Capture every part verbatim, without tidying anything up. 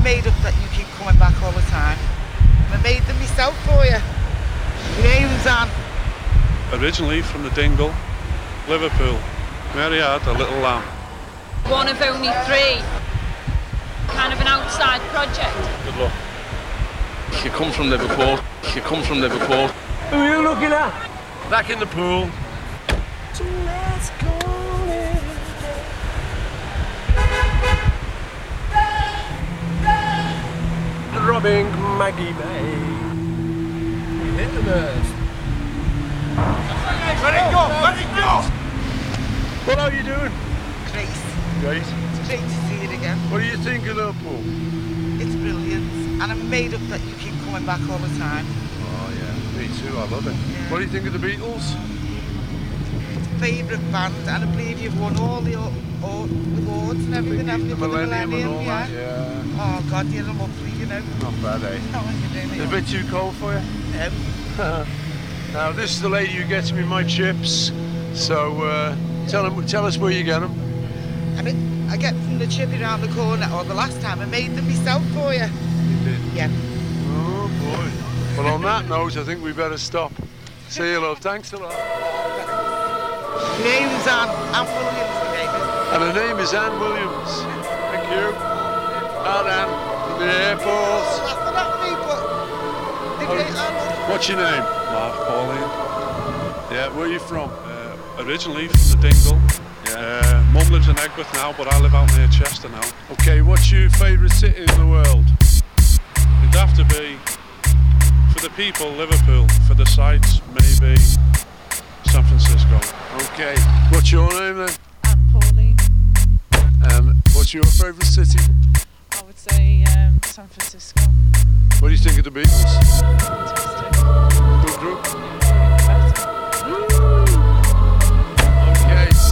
made up that you keep coming back all the time. I made them myself for you. Your name's Anne. Originally from the Dingle, Liverpool. Mary had a little lamb. One of only three. Kind of an outside project. Good luck. She comes from Liverpool. She comes from Liverpool. Who are you looking at? Back in the pool. So let's go in. Robbing Maggie May. Hit the nurse. Let it go! Let it go! What are you doing? Great. Great. It's great to see it again. What do you think of Liverpool? It's brilliant. And I'm made up that you keep coming back all the time. Oh yeah, me too. I love it. Yeah. What do you think of the Beatles? Favourite band, and I believe you've won all the o- o- awards and everything, haven't you, the for the Millennium and all yeah. that. Yeah. Oh God, you're lovely, you know. Not bad, eh? Not what you're doing. It's a bit too cold for you? No. Now this is the lady who gets me my chips. So uh, tell them, tell us where you get them. I mean, I get from the chippy around the corner, or the last time I made them myself for you. You did? Yeah. Oh boy. Well, on that note, I think we better stop. See you, love. Thanks a lot. Your name's Anne. Anne Williams, your name is. And her name is Anne Williams. Thank you. Out, Anne. From the airport. That's not me, but... The great Anne. What's your name? Mark Pauline. Yeah, where are you from? Uh, originally from the Dingle. Yeah. Uh, Mum lives in Egworth now, but I live out near Chester now. Okay, what's your favourite city in the world? It'd have to be, for the people, Liverpool. For the sights, maybe San Francisco. Okay. What's your name then? Anne Pauline. And what's your favourite city? I would say um, San Francisco. What do you think of the Beatles? Fantastic. Good group. Better. Okay, so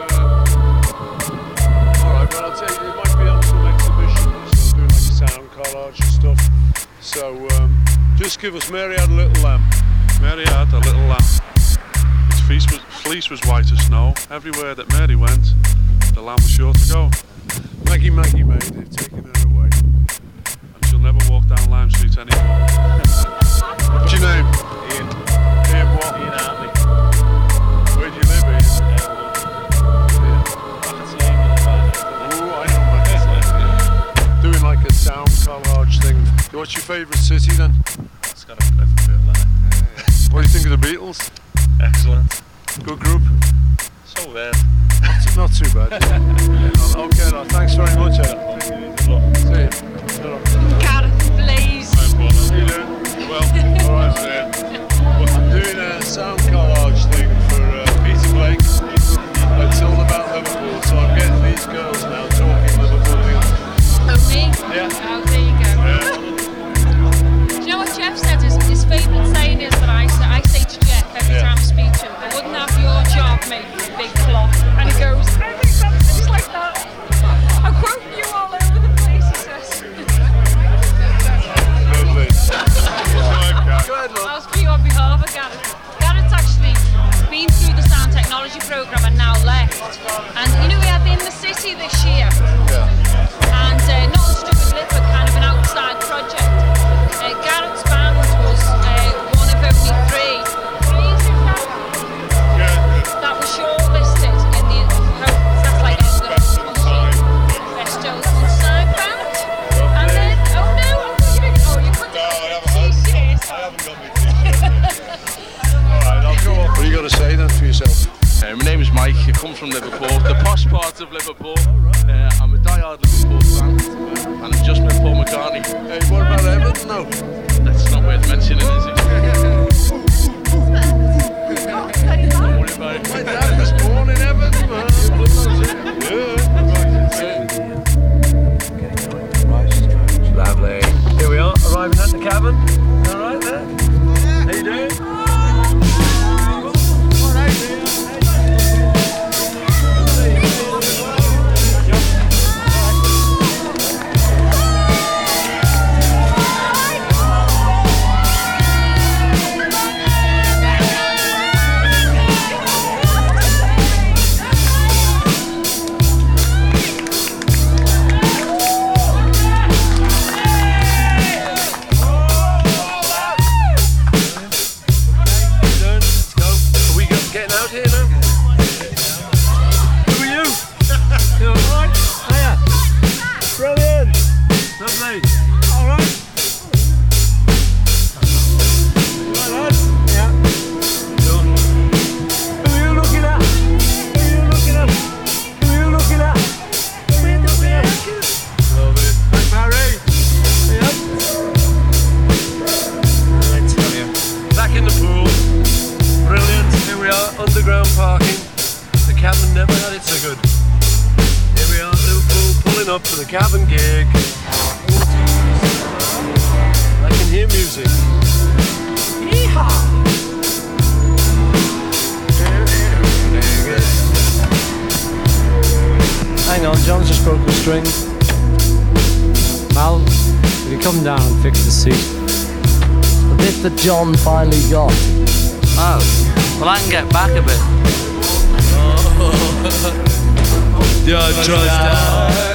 uh, all right. Well, I'll tell you, it might be on some exhibition. So doing like a sound collage and stuff. So um, just give us Mary Had a Little Lamb. Mary had a little lamb. Its fleece was, fleece was white as snow. Everywhere that Mary went, the lamb was sure to go. Maggie, Maggie, May, they've taken her away. And she'll never walk down Lime Street anymore. What's your name? Ian. Ian what? Ian Hartley. Where do you live, Ian? Ooh, I know, man. Doing like a sound collage thing. What's your favourite city then? It's got a Liverpool in it. What do you think of the Beatles? Excellent. Good group? So bad. Not too, not too bad. Yeah, okay, no, thanks very much, Ed. See you. Gareth, please. How you doing? Well, alright, man. I'm doing a sound collage thing for uh, Peter Blake. It's all about Liverpool, so I'm getting these girls now talking Liverpoolian. Only? Yeah. Oh, there you go. Yeah. Do you know what Jeff said? His, his favourite saying is that I say, I say to Jeff every Yeah. time I speak to him, I wouldn't have your job made with a big cloth. And he goes, I think that's just like that. I'm quoting you all over the place, he says. Lovely. Go ahead, I love. was speaking on behalf of Gareth. Gareth's actually been through the sound technology programme and now left. And you know, we had In the City this year. Yeah. And uh, not to do with Lip, but kind of an outside project. Uh, Gareth's band was uh, one of only three. Three, is it that? Yeah. That was shortlisted in the. Oh, that's like the best Jones side band. And then, oh no, I thought you were. Oh, you couldn't. No, I haven't, T-shirt. I haven't got my t-shirt. Alright, I'll go on. What do you got to say then for yourself? Uh, my name is Mike. I come from Liverpool, the posh part of Liverpool. Uh, I'm a die-hard Liverpool fan, uh, and I've just met Paul McCartney. Hey, what about Everton though? That's not worth mentioning, is it? Don't worry about it. My dad was born in Everton, man. Yeah. Lovely. Here we are, arriving at the cabin. All right there. How you doing? All right, dear. up for the Cavern gig. I can hear music. Yeehaw! Hang on, John's just broke the string. Mal, will you come down and fix the seat? The bit that John finally got. Oh, well I can get back a bit. Yeah, trust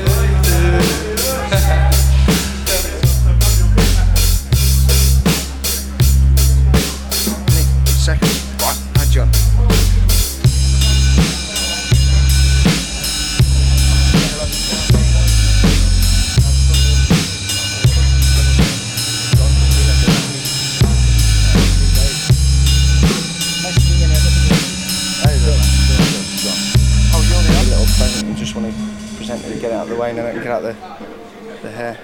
Second. Right, hi John. You just want to present it and get it out of the way, and then I can get out the, the hair.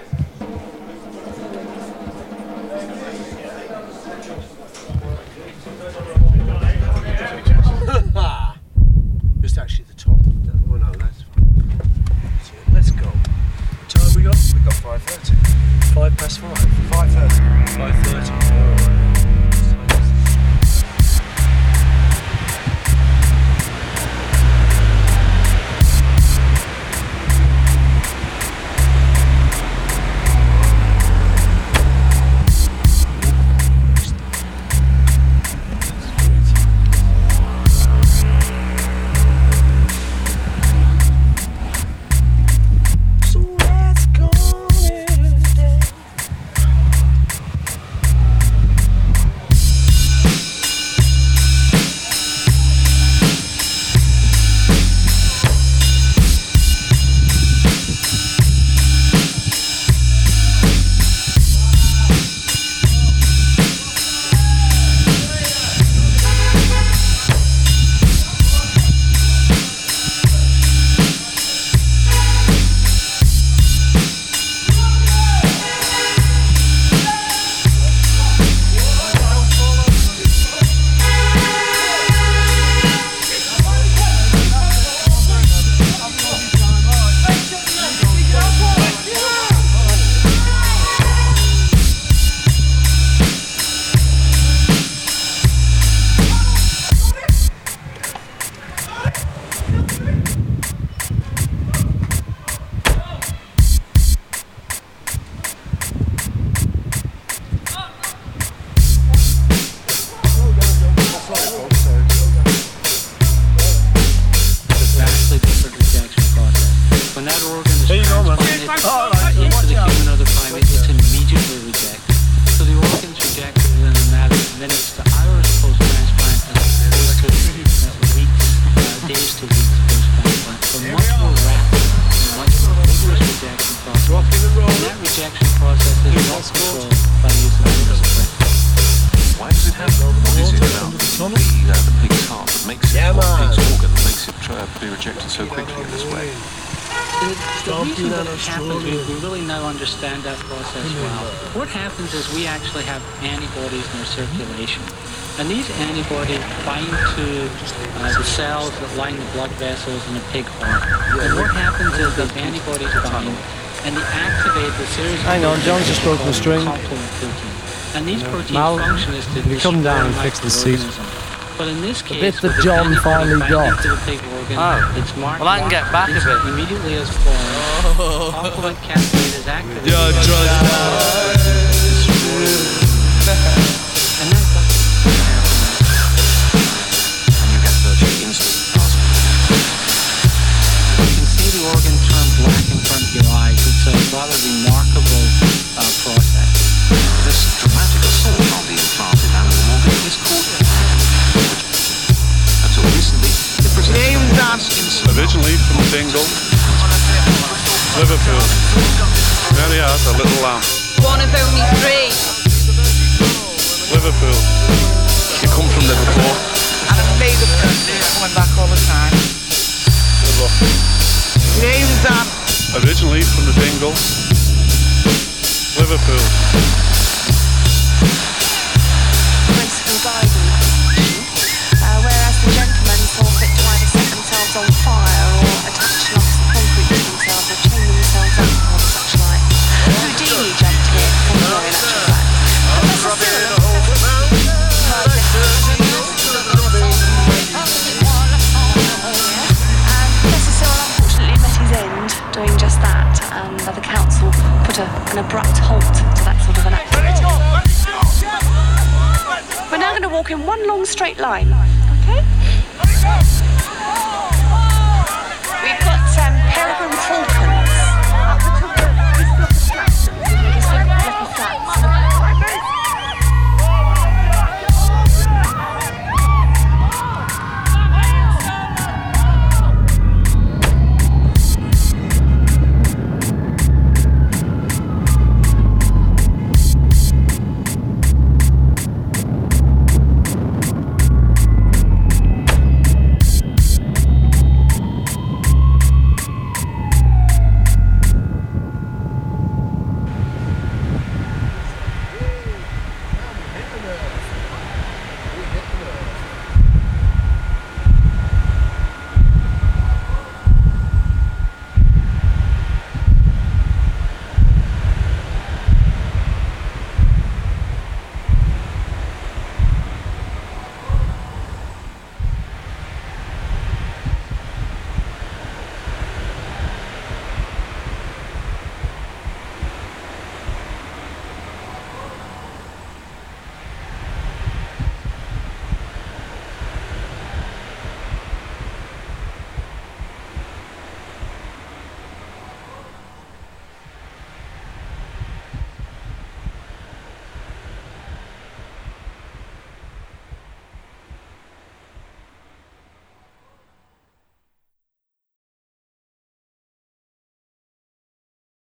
Just actually the top. Oh no, that's fine. Let's go. What time we got? We got five thirty. Five past five. Five thirty. Five thirty. Alright. Understand that process well. What happens is we actually have antibodies in our circulation, and these antibodies bind to uh, the cells that line the blood vessels in a pig heart. And what happens is these antibodies bind and they activate the series of Hang on, John's just broken the string. complement protein. And these proteins Mal, function is to will you come down and fix the seat? But in this The case, bit that John finally got. to the pig organ, Oh, it's marked well I can get back a it's bit. immediately as formed. Complement cascade is activated. Yeah, trust and that's what happens. And you get virtually instant plasma. You can see the organ turn black in front of your eyes. It's a rather remarkable uh, process. This dramatic assault on the implanted animal organ is called until recently it presented originally from Dingle, Liverpool. Mary had a little lamb. One of only three. Liverpool. You come from Liverpool. And I'm made up for coming back all the time. Good luck. Name's Dan. Originally from the Dingle, Liverpool. Graceful diving. Uh, whereas the gentlemen saw fit to either set themselves on fire or attach lumps of concrete to themselves or chain them and uh, the council put a, an abrupt halt to that sort of an activity. We're now going to walk in one long straight line, okay?